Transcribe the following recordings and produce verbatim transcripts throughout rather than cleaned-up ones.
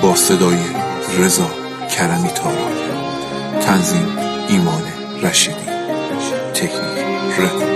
با صدای رضا کرمی تاران، تنظیم ایمان رشیدی، تکنیک رکورد.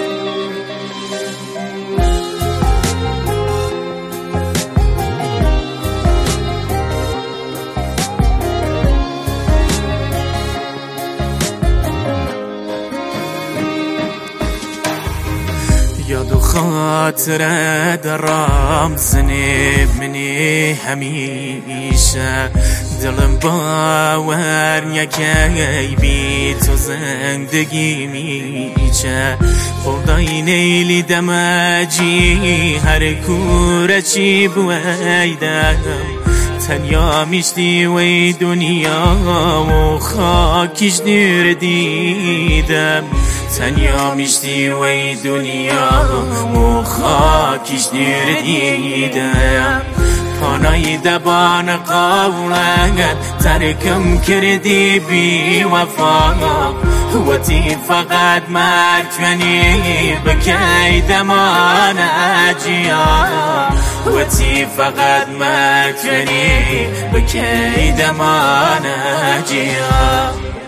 یاد و خاطره درام زنه منی همیشه، دلم باور نکی بی تو زندگی میچه. خدای نیلی دمجی هر کوره چی بویدم، تنیا میشتی وی دنیا و خاکش دیر دیدم. تنیا میشتی وی دنیا و خاکش دیر دیدم. پانای دبان قولت ترکم کردی بی وفا، وتی فقط مکنی بکی دمان اجیا. وتی فقط مکنی بکی دمان اجیا.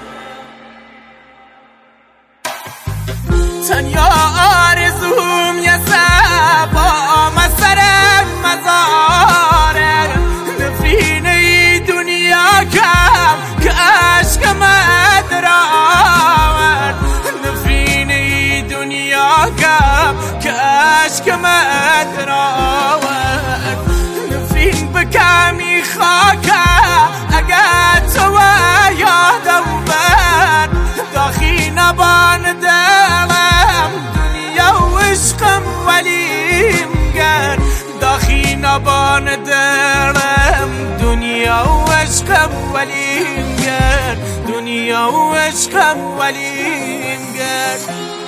تنیا آرزوم یه سبا مسرم مزاره، نفرین ای دنیا کم که عشقم ادراورد. نفرین ای دنیا کم که عشقم ادراورد. نفرین بکمی خاکه اگر تو یادم بر، داخی نبان دلم دنیا و عشقم ولیم گر. داخی نبان دلم دنیا و عشقم ولیم گر. دنیا و عشقم ولیم گر.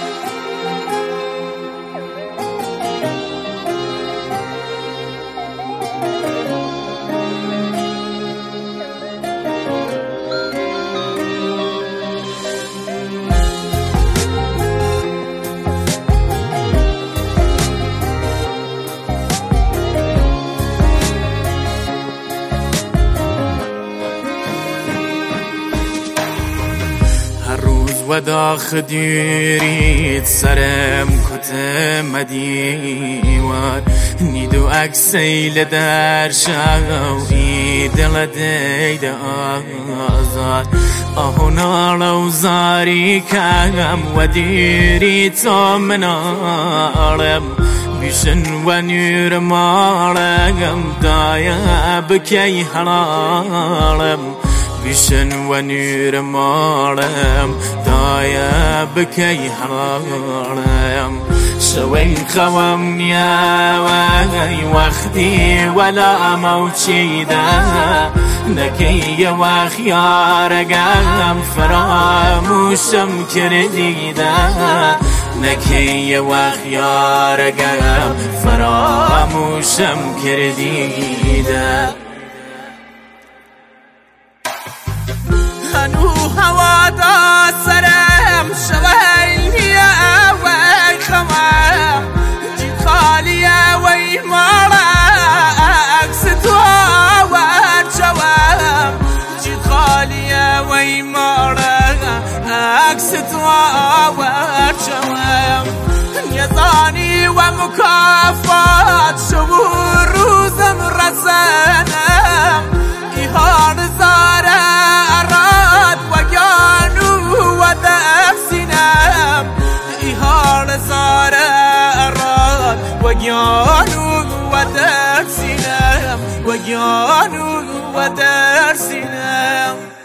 و داخ دیرید سرم کتم دیوار، نیدو اکسیل در شاوی دل دید آزار. آهونا زاری کم و دیری تو منارم، بیشن و نور مارم دایا بکی حرارم. بیشن و نور مارم دایا بکی حرارم. شوین خوام نیا وقتی ولا موچیده، نکی و خیارگم فراموشم کردیده. نکی و خیارگم فراموشم کردیده. هنو هوا دا سرم شویلیه وی خوام، جید خالیه وی مارا عکس تو ورچوام. جید خالیه وی مارا عکس تو ورچوام. یزانی و مکافات شبور روزم رسنم، ایهار زاره وجانو ودرسنا وجانو ودرسنا.